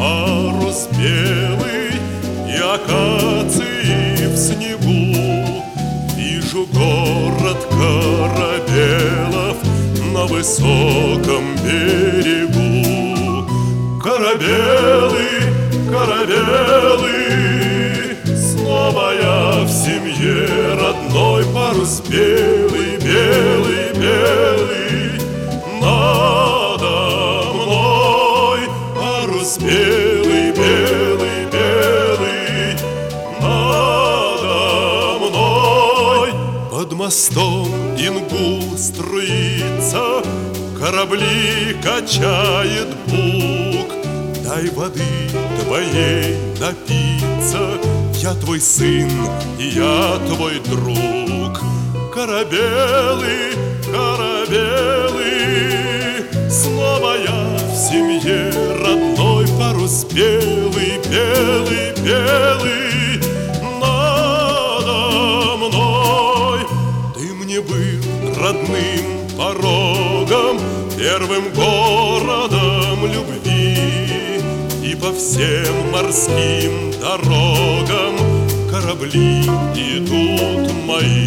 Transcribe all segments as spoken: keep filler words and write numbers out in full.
парус белый и акации в снегу. Вижу город Корабелов на высоком берегу. Корабелы, корабелы, снова я в семье родной. Парус белый, белый, белый надо мной. Парус белый, белый, белый надо мной. Под мостом Ингул струится, корабли качает бук. Дай воды твоей напиться, я твой сын и я твой друг. Корабелы, корабелы, снова я в семье родной. Парус белый, белый, белый надо мной. Ты мне был родным порогом, первым городом любви. И по всем морским дорогам корабли идут мои.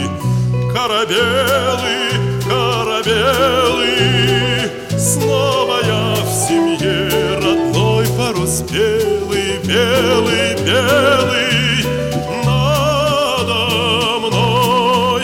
Корабелы, корабелы, снова я в семье родной. Парус белый, белый, белый надо мной.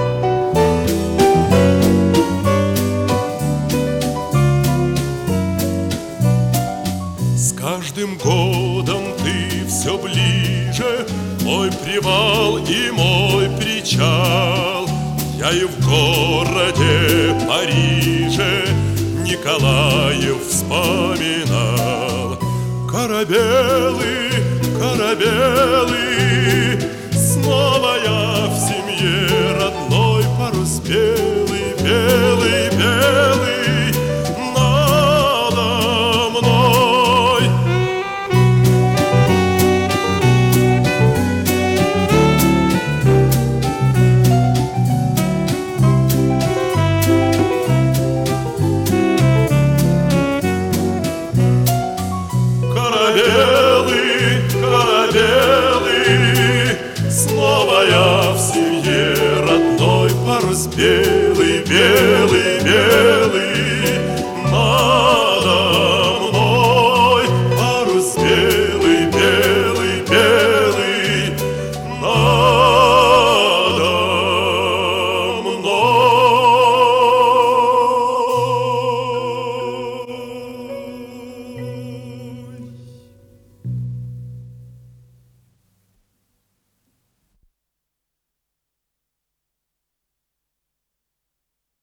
С каждым годом ты все ближе, мой привал и мой причал. Я и в городе Париже Николаев вспоминал. Корабелы, корабелы, снова я в семье родной. Парус белый, белый, белый надо мной. Корабелы, корабелы, снова я в семье родной. Парус белый, белый, белый